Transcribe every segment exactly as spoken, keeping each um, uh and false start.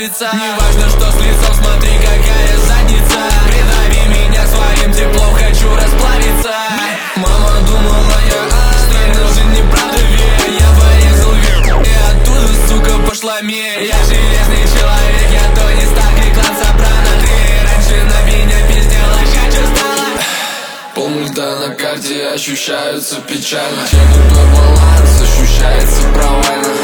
справиться. Не важно, что с лицом, смотри, какая задница. Придави меня своим теплом, хочу расплавиться. Мама думала, я ангел, но жизнь неправда, верь. Я порезал вверх, и оттуда, сука, пошла мерь. Я железный человек, я Тони Старк и клан Сопрано. Ты раньше на меня пиздела, ща чё стало? Пол льда на карте ощущаются печально. Тянутый баланс ощущается провально.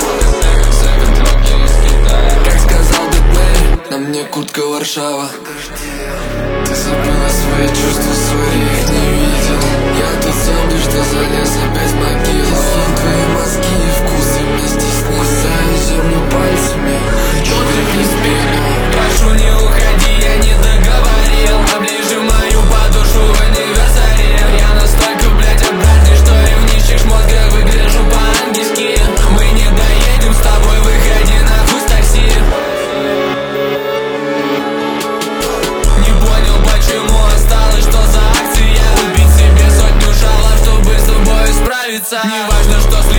Как сказал Бэтмен, на мне куртка Варшава. Ты забыла свои чувства, своих не видел. Я тот самый, что залез опять в могилу. Твои мозги и вкусы вместе с ним. Кусаю землю пальцами, хочу прикрыть спину. Прошу, не уходи, я не договорил. Оближи мою подошву в анниверсаре. Я настолько, блядь, обратный, что и в нищих мозгах выгляжу по-ангельски. Мы не доедем с тобой, выходи нахуй с такси. Не понял, почему осталось, что за акция. Убить себе сотню шалов, чтобы с тобой справиться. Не важно, что с